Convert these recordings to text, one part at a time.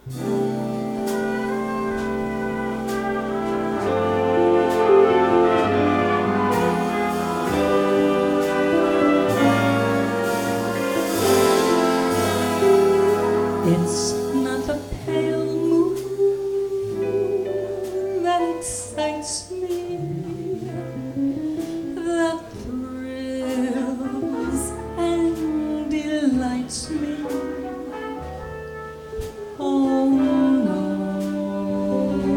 It's not the pale moon that excites me, that thrills and delights me. Oh no,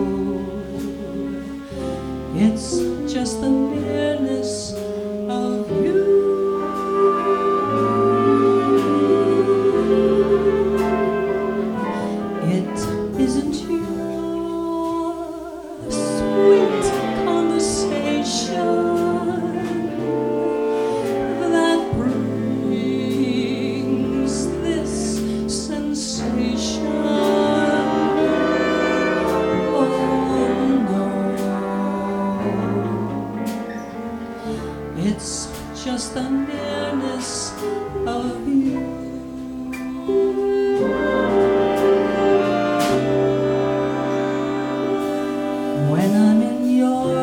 it's just the nearness of you. It isn't your sweet conversation that brings this sensation. Oh no, it's just the nearness of you. When I'm in your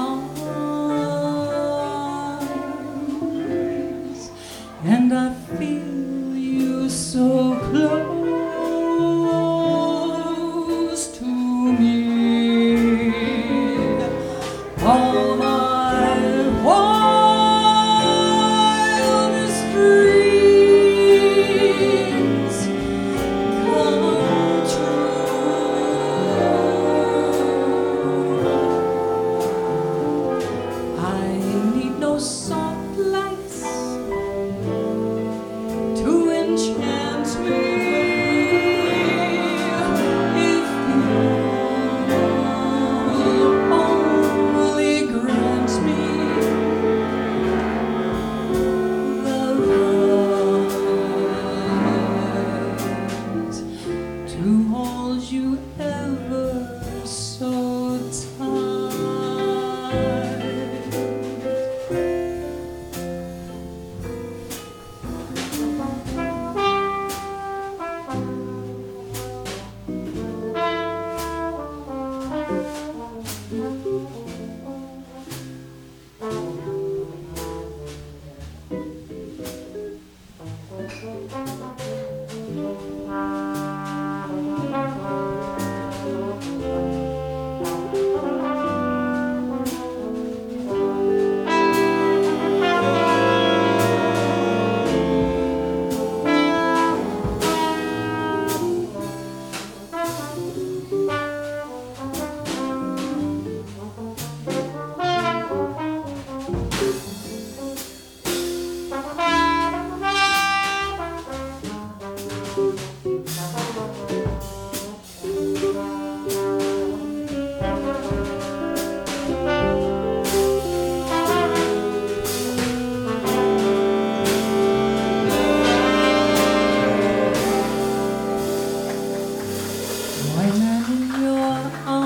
arms and I feel you so close to me, all my wildest dreams come true. I need no soft lights to enchant me. If you only grant me the right to hold you ever so tight. When I'm in your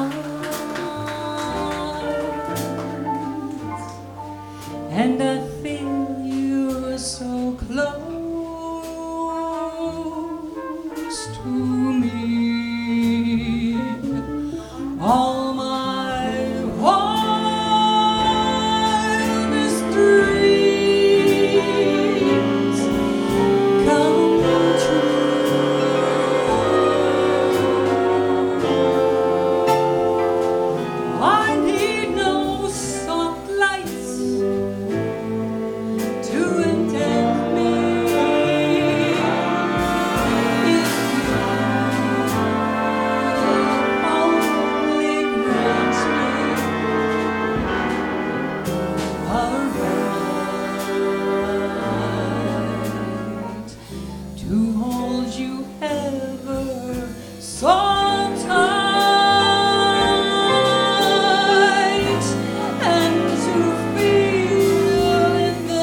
arms and I feel you so close to me, all my wildest dreams come true. I need no soft lights to entempt me. If you only grant me a right to hold you ever so tight, and to feel in the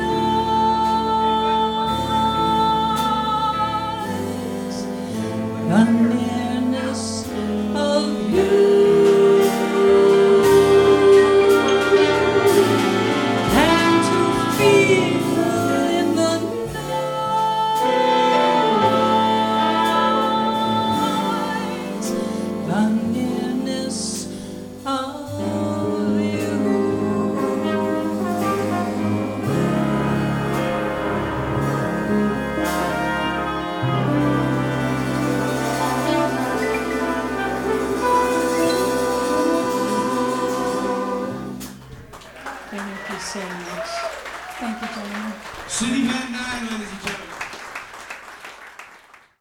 night the nearness of you. And to feel in the night Thank you so much. Thank you, gentlemen. Cindy Van Dyne, ladies and gentlemen.